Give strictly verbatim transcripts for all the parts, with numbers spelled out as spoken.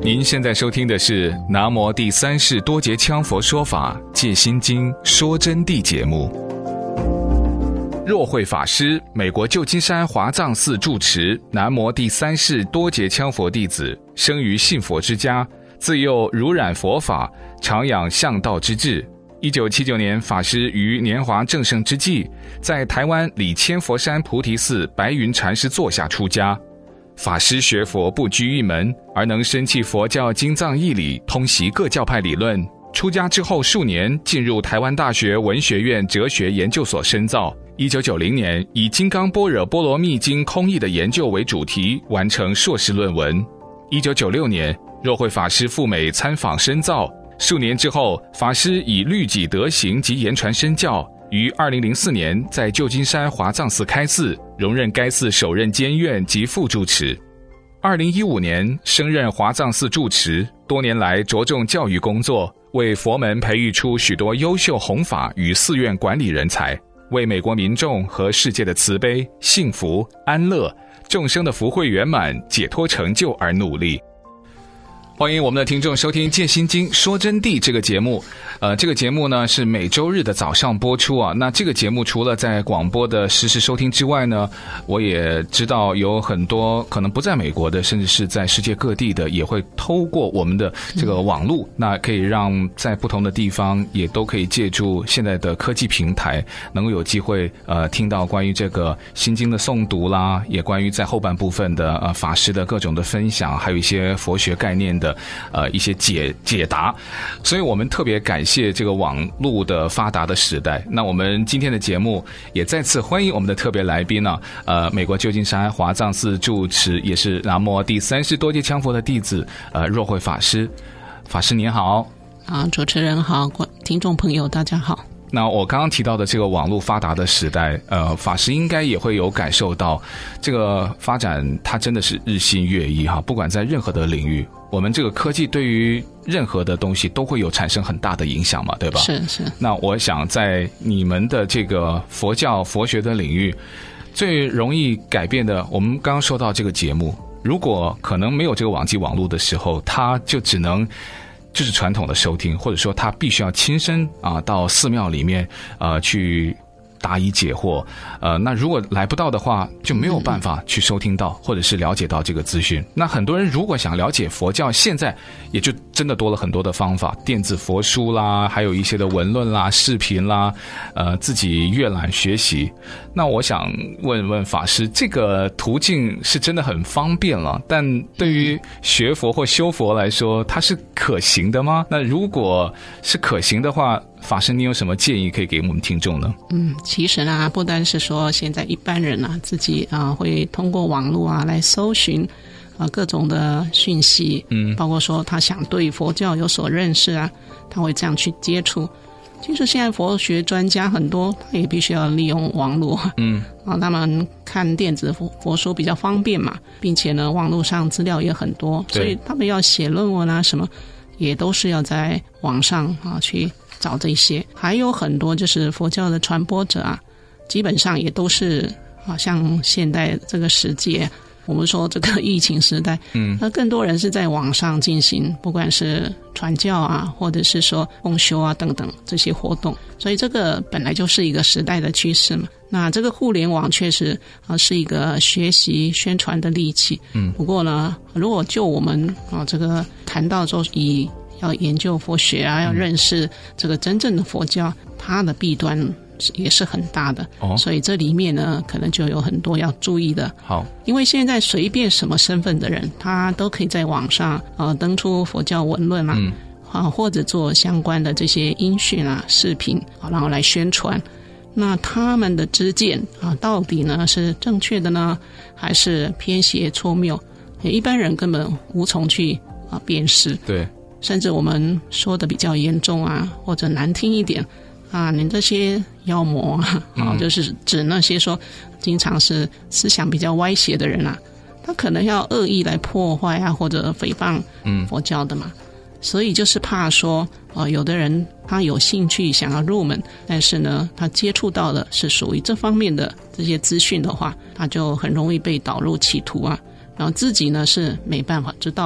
您现在收听的是南无第三世多杰羌佛说法戒心经说真谛节目。若慧法师，美国旧金山华藏寺住持，南无第三世多杰羌佛弟子，生于信佛之家，自幼濡染佛法，常养向道之志。一九七九年，法师于年华正盛之际，在台湾里千佛山菩提寺白云禅师座下出家。法师学佛不拘一门，而能深契佛教经藏义理，通习各教派理论。出家之后数年，进入台湾大学文学院哲学研究所深造。一九九零年，以《金刚般若波罗蜜经》空义的研究为主题，完成硕士论文。一九九六年，若慧法师赴美参访深造。数年之后，法师以律己德行及言传身教，于二零零四年在旧金山华藏寺开寺，荣任该寺首任监院及副住持。二零一五年升任华藏寺住持，多年来着重教育工作，为佛门培育出许多优秀弘法与寺院管理人才，为美国民众和世界的慈悲、幸福、安乐、众生的福慧圆满、解脱成就而努力。欢迎我们的听众收听《戒心经说真谛》这个节目。呃，这个节目呢是每周日的早上播出啊。那这个节目除了在广播的实时收听之外呢，我也知道有很多可能不在美国的，甚至是在世界各地的，也会透过我们的这个网络，那可以让在不同的地方也都可以借助现在的科技平台，能够有机会呃听到关于这个心经的诵读啦，也关于在后半部分的呃法师的各种的分享，还有一些佛学概念的。的呃一些解解答，所以我们特别感谢这个网络的发达的时代。那我们今天的节目也再次欢迎我们的特别来宾呢、啊，呃，美国旧金山华藏寺住持，也是南无第三世多杰羌佛的弟子，呃，若慧法师。法师您好。 啊，主持人好，听众朋友大家好。 那我刚刚提到的这个网络发达的时代，呃，法师应该也会有感受到，这个发展它真的是日新月异哈。不管在任何的领域，我们这个科技对于任何的东西都会有产生很大的影响嘛，对吧？ 是是。 那我想在你们的这个佛教佛学的领域，最容易改变的，我们刚刚说到这个节目，如果可能没有这个网际网络的时候，它就只能。就是传统的收听，或者说他必须要亲身啊到寺庙里面呃去答疑解惑，呃，那如果来不到的话，就没有办法去收听到或者是了解到这个资讯。那很多人如果想了解佛教，现在也就真的多了很多的方法，电子佛书啦，还有一些的文论啦、视频啦，呃，自己阅览学习。那我想问问法师，这个途径是真的很方便了，但对于学佛或修佛来说，它是可行的吗？那如果是可行的话，法师，你有什么建议可以给我们听众呢？ 嗯，其实呢，不单是说现在一般人啊自己啊会通过网络啊来搜寻啊各种的讯息，嗯，包括说他想对佛教有所认识啊，他会这样去接触。其实现在佛学专家很多，他也必须要利用网络，嗯，啊，他们看电子佛佛书比较方便嘛，并且呢，网络上资料也很多，所以他们要写论文啊什么，也都是要在网上啊去找这些。还有很多就是佛教的传播者啊，基本上也都是啊，像现代这个时节，我们说这个疫情时代，嗯，那更多人是在网上进行，不管是传教啊，或者是说共修啊等等这些活动，所以这个本来就是一个时代的趋势嘛。那这个互联网确实啊是一个学习宣传的利器，嗯，不过呢，如果就我们啊这个谈到说以要研究佛学啊，要认识这个真正的佛教，它的弊端也是很大的，哦，所以这里面呢可能就有很多要注意的。好，因为现在随便什么身份的人，他都可以在网上呃登出佛教文论啊，嗯，啊或者做相关的这些音讯啊、视频啊，然后来宣传。那他们的知见啊，到底呢是正确的呢，还是偏邪错谬？一般人根本无从去啊辨识。对，甚至我们说的比较严重啊，或者难听一点。啊，你这些妖魔啊，啊，就是指那些说经常是思想比较歪斜的人啊，他可能要恶意来破坏啊，或者诽谤佛教的嘛。嗯，所以就是怕说，呃，有的人他有兴趣想要入门，但是呢，他接触到的是属于这方面的这些资讯的话，他就很容易被导入歧途啊，然后自己呢是没办法知道的。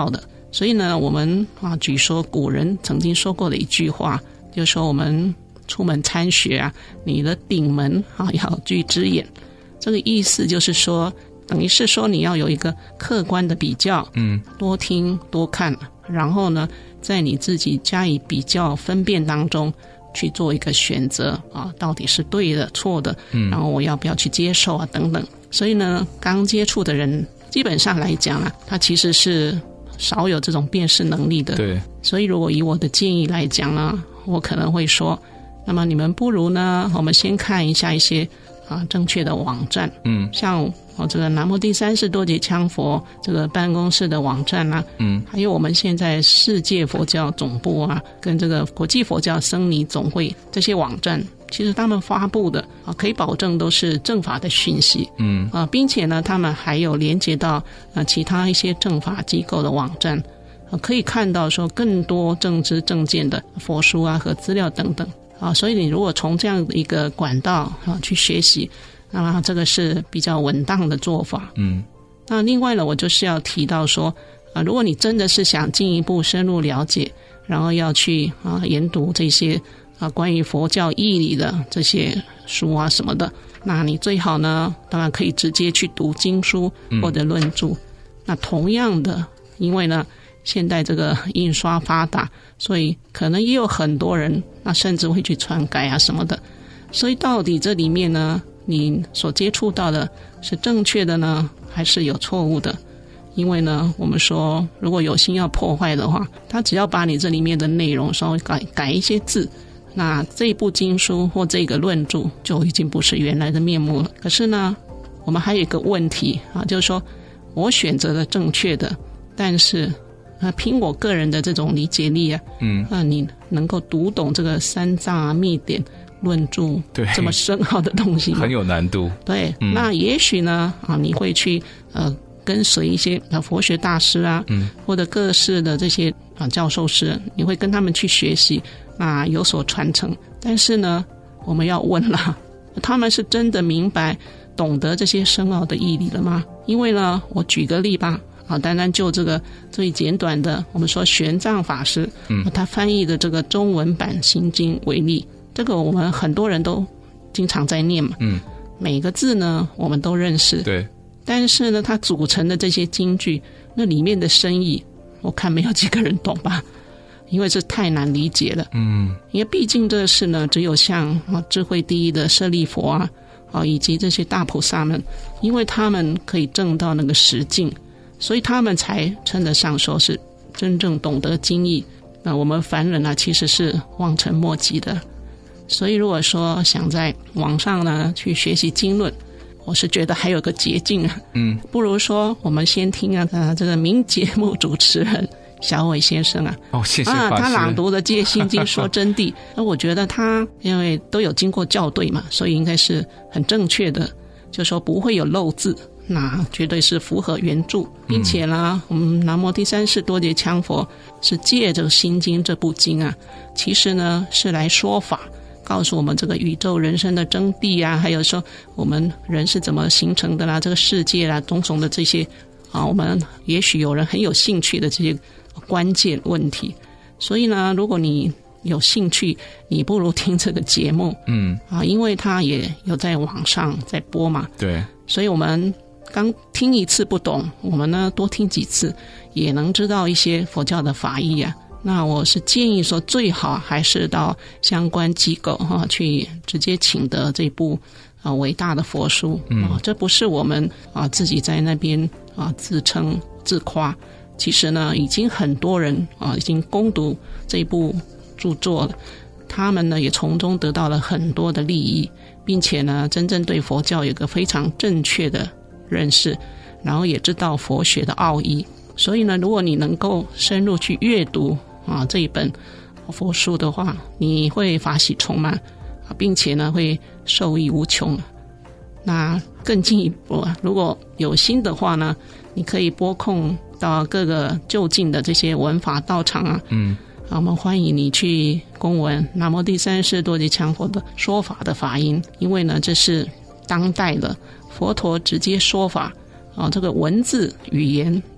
所以呢，我们啊，举说古人曾经说过的一句话，就是说我们出门参学啊，你的顶门啊要具之眼。这个意思就是说，等于是说你要有一个客观的比较，嗯，多听多看，然后呢，在你自己加以比较分辨当中去做一个选择啊，到底是对的错的，嗯，然后我要不要去接受啊等等。所以呢，刚接触的人基本上来讲啊，他其实是少有这种辨识能力的。 对，所以如果以我的建议来讲呢，我可能会说，那么你们不如呢，我们先看一下一些啊正确的网站，嗯，像我、哦、这个南无第三世多杰羌佛这个办公室的网站啊，嗯，还有我们现在世界佛教总部啊，跟这个国际佛教僧尼总会这些网站，其实他们发布的啊，可以保证都是正法的讯息，嗯啊，并且呢，他们还有连接到啊其他一些正法机构的网站，啊，可以看到说更多正知正见的佛书啊和资料等等啊，所以你如果从这样的一个管道啊去学习，那么这个是比较稳当的做法。嗯，那另外呢，我就是要提到说啊，如果你真的是想进一步深入了解，然后要去啊研读这些啊，关于佛教义理的这些书啊什么的，那你最好呢，当然可以直接去读经书或者论著。嗯、那同样的，因为呢，现在这个印刷发达，所以可能也有很多人，那甚至会去篡改啊什么的。所以到底这里面呢，你所接触到的是正确的呢，还是有错误的？因为呢，我们说如果有心要破坏的话，他只要把你这里面的内容稍微改改一些字，那这部经书或这个论著就已经不是原来的面目了。可是呢，我们还有一个问题啊，就是说我选择了正确的，但是啊，凭我个人的这种理解力啊，嗯，那你能够读懂这个三藏啊、密典、论著这么深奥的东西吗？ 很有难度。 对，嗯、那也许呢啊，你会去呃跟随一些啊佛学大师啊，嗯，或者各式的这些啊教授师，你会跟他们去学习。那有所传承，但是呢，我们要问了，他们是真的明白、懂得这些深奥的义理了吗？因为呢，我举个例吧，啊，单单就这个最简短的，我们说玄奘法师，嗯，他翻译的这个中文版《心经》为例，这个我们很多人都经常在念嘛，嗯，每个字呢，我们都认识， 对， 但是呢，它组成的这些经句，那里面的深意，我看没有几个人懂吧。因为这太难理解了，嗯，因为毕竟这事呢，只有像啊智慧第一的舍利佛啊，啊以及这些大菩萨们，因为他们可以证到那个实境，所以他们才称得上说是真正懂得经义。那我们凡人呢，其实是望尘莫及的。所以如果说想在网上呢去学习经论，我是觉得还有个捷径啊，嗯，不如说我们先听啊，呃、这个名节目主持人。小伟先生啊， 哦，谢谢法师。 啊，他朗读的《借心经》说真谛，那我觉得他因为都有经过校对嘛，所以应该是很正确的，就说不会有漏字，那绝对是符合原著，并且呢，我们南无第三世多杰羌佛是借这个《心经》这部经啊，其实呢是来说法，告诉我们这个宇宙人生的真谛啊，还有说我们人是怎么形成的啦，这个世界啦，种种的这些啊，我们也许有人很有兴趣的这些关键问题，所以呢，如果你有兴趣，你不如听这个节目，嗯啊，因为它也有在网上在播嘛， 对， 所以我们刚听一次不懂，我们呢多听几次，也能知道一些佛教的法义啊。那我是建议说，最好还是到相关机构哈、啊、去直接请得这部啊伟大的佛书，嗯、啊，这不是我们啊自己在那边啊自称自夸。其实呢，已经很多人啊，已经攻读这部著作了，他们呢也从中得到了很多的利益，并且呢，真正对佛教有个非常正确的认识，然后也知道佛学的奥义。所以呢，如果你能够深入去阅读啊这一本佛书的话，你会法喜充满啊，并且呢会受益无穷。那更进一步，如果有心的话呢，你可以拨空到各个就近的这些文法道场啊，嗯，啊，我们欢迎你去公闻南无第三世多杰羌佛的说法的法音，因为呢，这是当代的佛陀直接说法啊，这个文字语言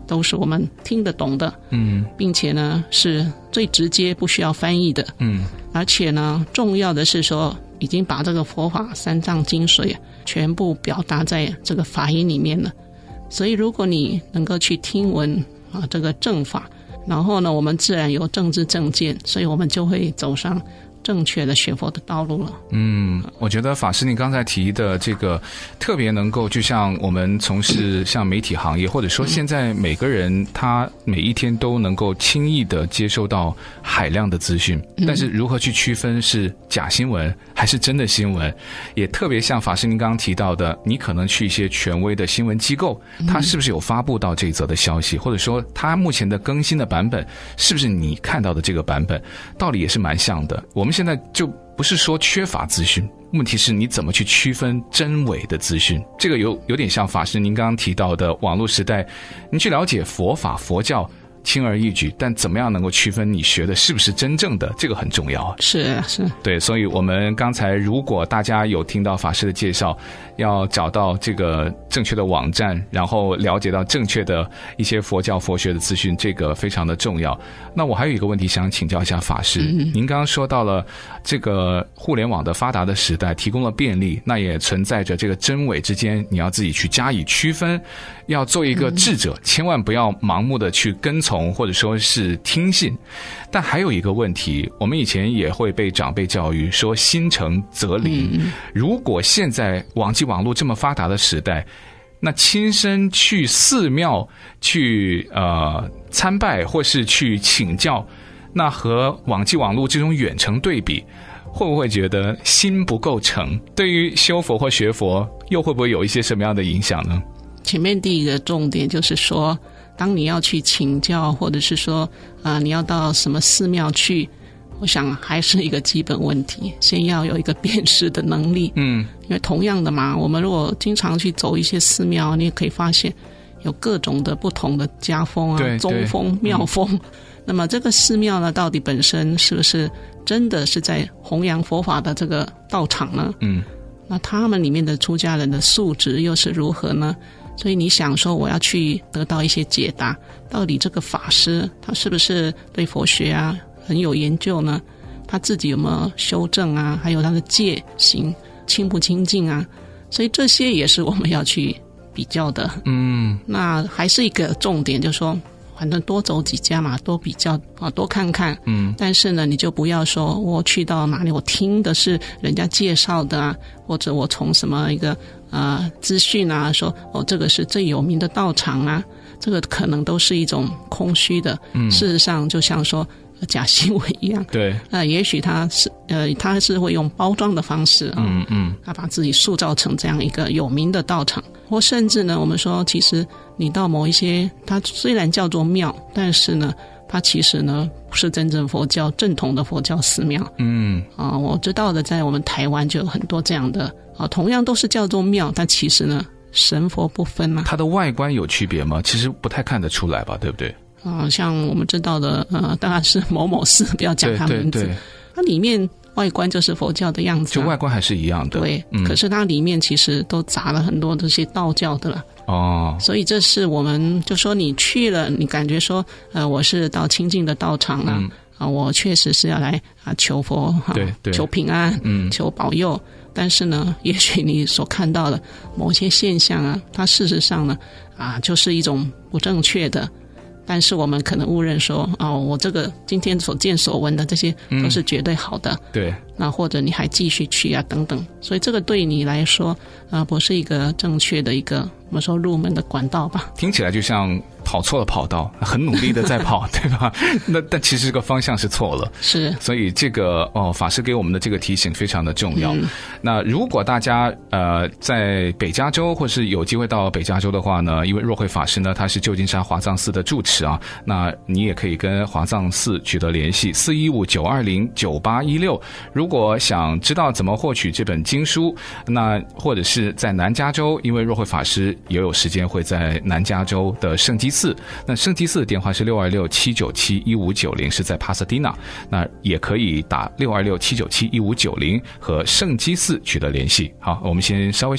都是我们听得懂的，嗯，并且呢是最直接不需要翻译的，嗯，而且呢重要的是说已经把这个佛法三藏精髓全部表达在这个法音里面了。所以如果你能够去听闻啊这个正法，然后呢我们自然有正知正见，所以我们就会走上正确的学佛的道路了。 嗯，我觉得法师你刚才提的这个特别能够，就像我们从事像媒体行业，或者说现在每个人他每一天都能够轻易的接收到海量的资讯，但是如何去区分是假新闻还是真的新闻，也特别像法师您刚刚提到的，你可能去一些权威的新闻机构，他是不是有发布到这一则的消息，或者说他目前的更新的版本是不是你看到的这个版本，道理也是蛮像的。我们现在就不是说缺乏资讯，问题是你怎么去区分真伪的资讯。这个有有点像法师您刚刚提到的网络时代，你去了解佛法佛教轻而易举，但怎么样能够区分你学的是不是真正的，这个很重要。 是是， 对，所以我们刚才如果大家有听到法师的介绍，要找到这个正确的网站，然后了解到正确的一些佛教佛学的资讯，这个非常的重要。那我还有一个问题想请教一下法师，嗯、您刚刚说到了这个互联网的发达的时代提供了便利，那也存在着这个真伪之间你要自己去加以区分，要做一个智者，嗯、千万不要盲目的去跟从或者说是听信。但还有一个问题，我们以前也会被长辈教育说心诚则灵，嗯、如果现在网际网络这么发达的时代，那亲身去寺庙去呃参拜或是去请教，那和网际网络这种远程对比，会不会觉得心不够诚？对于修佛或学佛又会不会有一些什么样的影响呢？ 前面第一个重点就是说，当你要去请教，或者是说啊、呃，你要到什么寺庙去，我想还是一个基本问题，先要有一个辨识的能力。嗯，因为同样的嘛，我们如果经常去走一些寺庙，你也可以发现有各种的不同的家风啊、宗风、庙风。嗯、那么这个寺庙呢，到底本身是不是真的是在弘扬佛法的这个道场呢？嗯，那他们里面的出家人的素质又是如何呢？所以你想说我要去得到一些解答，到底这个法师他是不是对佛学啊很有研究呢？他自己有没有修正啊？还有他的戒行清不清净啊？所以这些也是我们要去比较的。嗯，那还是一个重点，就是说反正多走几家嘛，多比较啊，多看看。嗯，但是呢，你就不要说我去到哪里，我听的是人家介绍的啊，或者我从什么一个呃资讯啊，说哦这个是最有名的道场啊，这个可能都是一种空虚的。嗯，事实上就像说假新闻一样。对，呃，也许他是呃他是会用包装的方式啊，嗯嗯，他把自己塑造成这样一个有名的道场，或甚至呢，我们说其实你到某一些，它虽然叫做庙，但是呢，它其实呢不是真正佛教正统的佛教寺庙。嗯，啊、呃，我知道的，在我们台湾就有很多这样的啊、呃，同样都是叫做庙，但其实呢神佛不分啊。 它的外观有区别吗？其实不太看得出来吧，对不对？ 啊、呃，像我们知道的，呃，当然是某某寺，不要讲它名字。对对对，它里面外观就是佛教的样子、啊， 就外观还是一样的。 对，嗯、可是它里面其实都杂了很多这些道教的了。哦，所以这是我们就说你去了，你感觉说，呃，我是到清净的道场了，嗯、啊，我确实是要来啊求佛哈，对对，求平安，嗯，求保佑。但是呢，也许你所看到的某些现象啊，它事实上呢，啊，就是一种不正确的。但是我们可能误认说，哦，我这个今天所见所闻的这些都是绝对好的。嗯、对。那或者你还继续去啊，等等。所以这个对你来说，啊、呃，不是一个正确的一个我们说入门的管道吧？ 听起来就像跑错了跑道，很努力的在跑，对吧？那但其实这个方向是错了。是。所以这个哦，法师给我们的这个提醒非常的重要。嗯、那如果大家呃在北加州或是有机会到北加州的话呢，因为若慧法师呢他是旧金山华藏寺的住持啊，那你也可以跟华藏寺取得联系，四一五九二零九八一六。如果想知道怎么获取这本经书，那或者是在南加州，因为若慧法师也有时间会在南加州的圣基寺，那圣基寺的电话是六二六七九七一五九零，是在帕萨迪纳，那也可以打六二六七九七一五九零和圣基寺取得联系。好，我们先稍微休息，我们马上回来。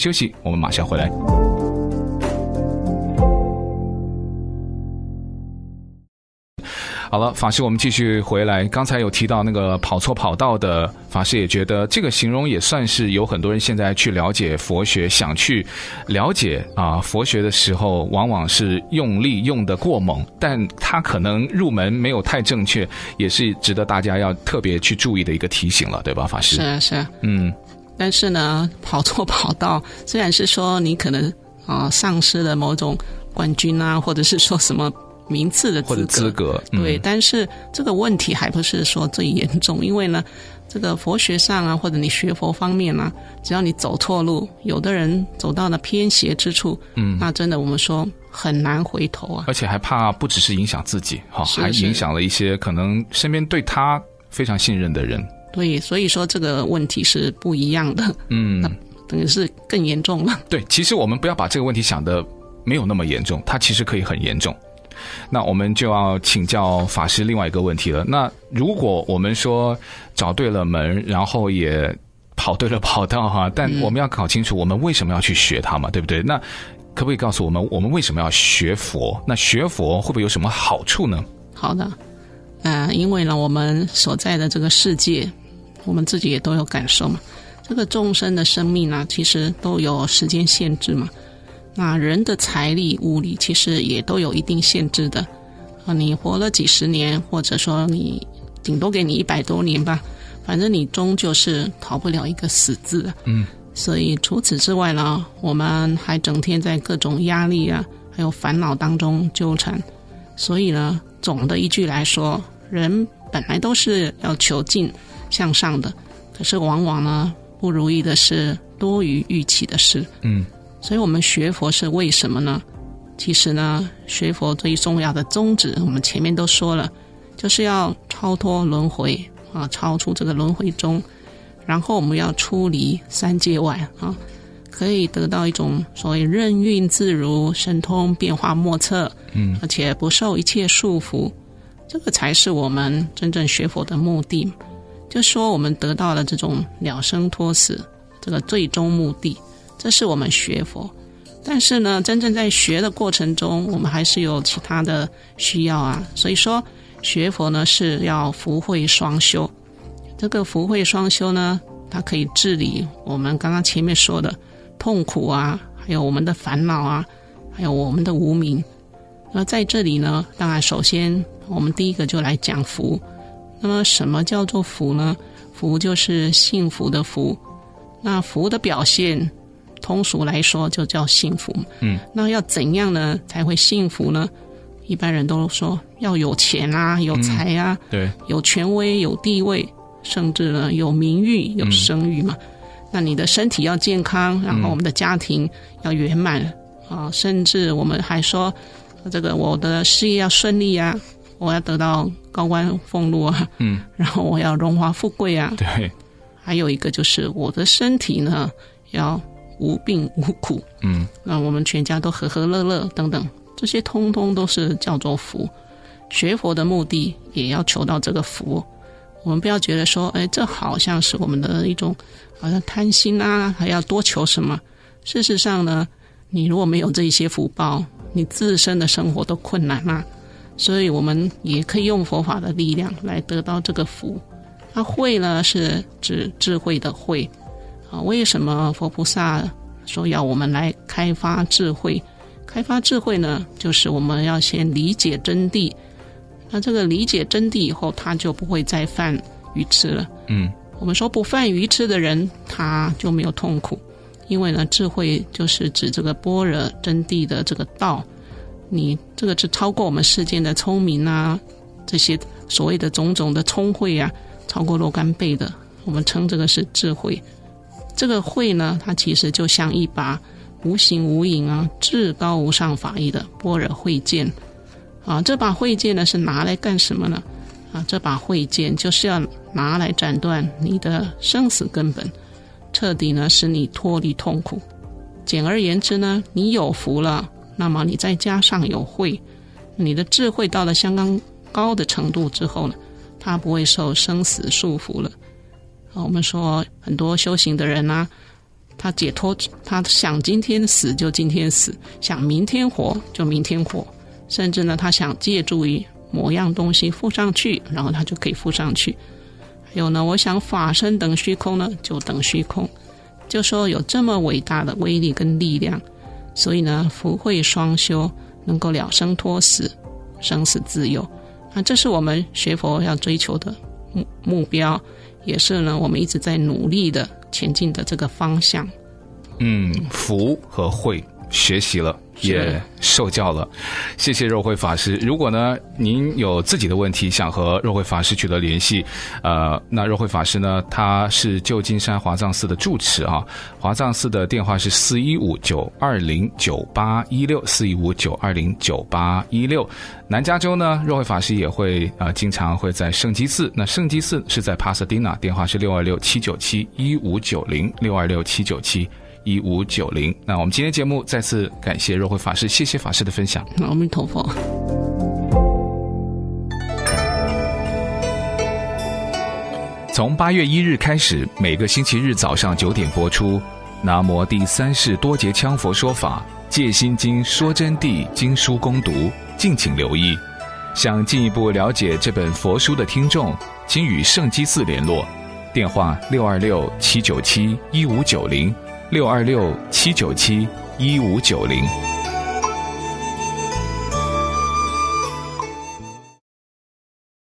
好了，法师，我们继续回来。刚才有提到那个跑错跑道的，法师也觉得这个形容也算是有很多人现在去了解佛学，想去了解啊佛学的时候，往往是用力用得过猛，但他可能入门没有太正确，也是值得大家要特别去注意的一个提醒了，对吧，法师？ 是啊，是啊， 嗯。 但是呢，跑错跑道，虽然是说你可能啊、呃、丧失了某种冠军啊，或者是说什么名次的资格， 或者资格，嗯、 对，但是这个问题还不是说最严重，因为呢，这个佛学上啊，或者你学佛方面啊，只要你走错路，有的人走到了偏斜之处，嗯，那真的我们说很难回头啊， 而且还怕不只是影响自己，哈，还影响了一些可能身边对他非常信任的人。 对，所以说这个问题是不一样的，嗯，等于是更严重了。 对，其实我们不要把这个问题想得没有那么严重，它其实可以很严重。那我们就要请教法师另外一个问题了。那如果我们说找对了门，然后也跑对了跑道哈，但我们要搞清楚我们为什么要去学它嘛，对不对？那可不可以告诉我们，我们为什么要学佛？那学佛会不会有什么好处呢？ 好的，呃，因为呢，我们所在的这个世界，我们自己也都有感受嘛。这个众生的生命啊，其实都有时间限制嘛。那人的财力物力其实也都有一定限制的。啊，你活了几十年，或者说你顶多给你一百多年吧，反正你终究是逃不了一个死字的。嗯。所以除此之外呢，我们还整天在各种压力啊，还有烦恼当中纠缠。所以呢，总的一句来说，人本来都是要求进向上的，可是往往呢，不如意的是多于预期的事。嗯，所以我们学佛是为什么呢？其实呢，学佛最重要的宗旨，我们前面都说了，就是要超脱轮回啊，超出这个轮回中，然后我们要出离三界外啊，可以得到一种所谓任运自如、神通变化莫测，嗯，而且不受一切束缚，这个才是我们真正学佛的目的。就说我们得到了这种了生脱死这个最终目的，这是我们学佛。但是呢，真正在学的过程中，我们还是有其他的需要啊。所以说学佛呢是要福慧双修。这个福慧双修呢，它可以治理我们刚刚前面说的痛苦啊，还有我们的烦恼啊，还有我们的无明。那在这里呢，当然首先我们第一个就来讲福。那么什么叫做福呢？福就是幸福的福。那福的表现通俗来说就叫幸福。嗯，那要怎样呢才会幸福呢？一般人都说要有钱啊，有财啊，嗯、对，有权威，有地位，甚至呢有名誉，有声誉嘛。嗯、那你的身体要健康，然后我们的家庭要圆满、嗯、啊，甚至我们还说这个我的事业要顺利啊，我要得到高官俸禄啊，嗯，然后我要荣华富贵啊， 对。 还有一个就是我的身体呢要无病无苦，嗯，那我们全家都和和乐乐等等，这些通通都是叫做福。学佛的目的也要求到这个福。我们不要觉得说，哎，这好像是我们的一种好像贪心啊，还要多求什么。事实上呢，你如果没有这一些福报，你自身的生活都困难啊。所以我们也可以用佛法的力量来得到这个福。那慧呢，是指智慧的慧啊。为什么佛菩萨说要我们来开发智慧？开发智慧呢，就是我们要先理解真谛。那这个理解真谛以后，他就不会再犯愚痴了。嗯，我们说不犯愚痴的人，他就没有痛苦，因为呢，智慧就是指这个般若真谛的这个道。你这个是超过我们世间的聪明啊，这些所谓的种种的聪慧啊，超过若干倍的，我们称这个是智慧。这个慧呢，它其实就像一把无形无影啊，至高无上法义的般若慧剑啊。这把慧剑呢是拿来干什么呢？啊，这把慧剑就是要拿来斩断你的生死根本，彻底呢使你脱离痛苦。简而言之呢，你有福了，那么你再加上有慧，你的智慧到了相当高的程度之后呢，他不会受生死束缚了。我们说很多修行的人啊，他解脱，他想今天死就今天死，想明天活就明天活，甚至呢他想借助于某样东西附上去，然后它就可以附上去。还有呢，我想法身等虚空呢，就等虚空，就说有这么伟大的威力跟力量，所以呢，福慧双修能够了生脱死，生死自由。那这是我们学佛要追求的目目标，也是呢我们一直在努力的前进的这个方向。 嗯，福和慧学习了，也受教了，谢谢肉慧法师。如果呢您有自己的问题想和肉慧法师取得联系，呃，那肉慧法师呢他是旧金山华藏寺的住持啊，华藏寺的电话是四一五九二零九八一六四一五九二零九八一六。南加州呢，肉慧法师也会呃经常会在圣基寺，那圣基寺是在帕萨迪纳，电话是六二六七九七一五九零六二六七九七一五九零。那我们今天节目再次感谢肉慧法师，谢谢法师的分享。 阿弥陀佛。 从八月一日开始，每个星期日早上九点播出南无第三世多杰羌佛说法戒心经说真谛经书攻读，敬请留意。想进一步了解这本佛书的听众，请与圣基寺联络，电话六二六七九七一五九零六二六七九七一五九零。